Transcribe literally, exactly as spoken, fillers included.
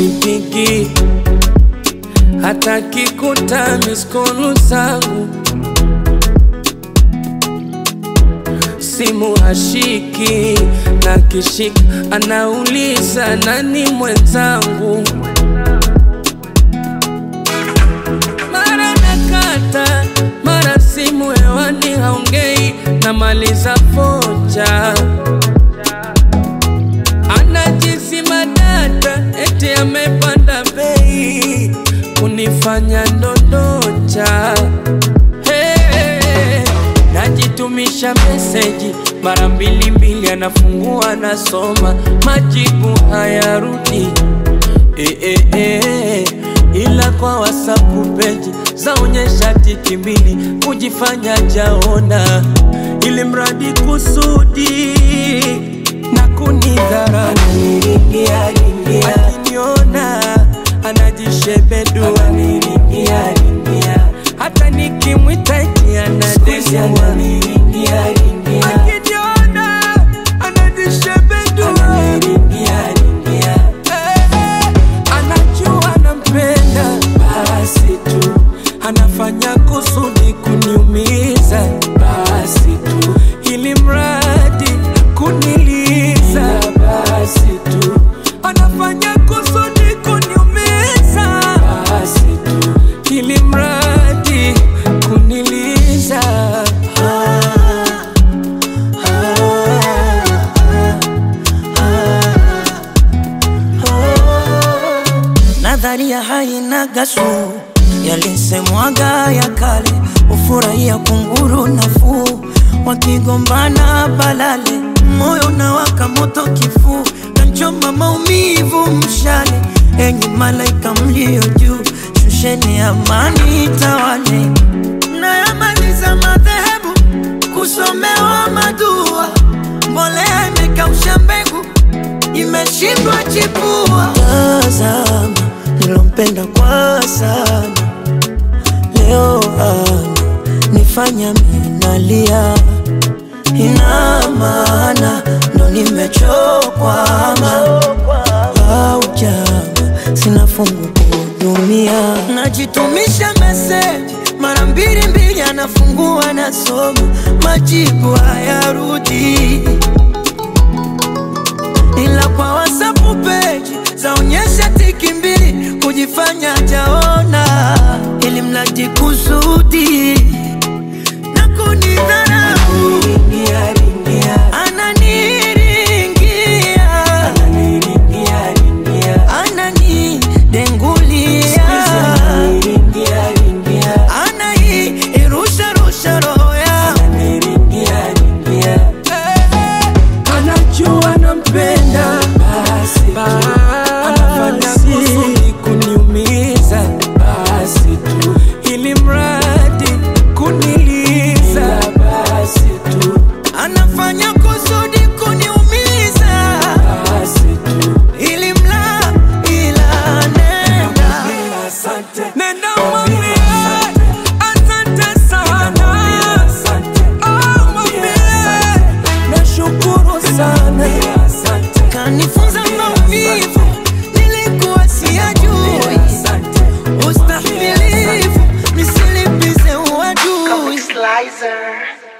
hanipigi, hata kikuta miskolu zangu simu hashiki, na kishika anauliza nani mwenzangu. Mara nakata, mara simu hewani haongei, namaliza foja. Anajizima data, eti amepanda bei, kunifanya ndondocha. Hey, najitumisha meseji mara mbili mbili, anafungua nasoma, majibu hayarudi. Eh eh eh, ila kwa WhatsApp page zaonyesha tiki mbili, kujifanya jaona, ili mradi kusudi na kunidharau. Akiniona anajishebedu, hata nikimwita eti anadesiwa. Akiniona anajishebedu, anajua nampenda, basi tu anafanya kusudi kuniumiza, basi tu ili mradi kuniliza, basi tu anafanya kusudi kuniumiza, basi tu ili mradi kuniliza. ah, ah, ah, ah. Nadharia haina gasu, yalisemwaga ya kale, ufurahia kunguru nafuu, wakigombana balale, moyo na waka moto kifuu, kanchoma maumivu mshale. Enyi malaika mlio juu, shusheni amani tawale. Nayamaliza madhehebu kusomewa madua, mbolea imekausha mbegu, imeshindwa chipua. Tazama nilompenda kwa sana, leo ana nifanya minalia. Ina maana ndo nimechokwa ama au jama, sina fungu kuhudumia. Najitumisha message mara mbili mbili, anafungua nasoma, majibu hayarudi. Ila kwa WhatsApp page zaonyesha tiki mbili, kujifanya jaona, ili mradi kusudi na kunidharau. Ananiringia, ananidengulia, anairusha rusha roho yangu. Anajua nampenda, basi anafanya kusudi kuniumiza, basi tu ili mradi kuniliza, basi tu anafanya kusudi kuniumiza, basi tu ili mla ila nenda. Nenda mwambie asante sana, oh mwambie nashukuru sana, kanifunza maumivu nilikuwa siyajui, ustahimilivu nisilipize uadui.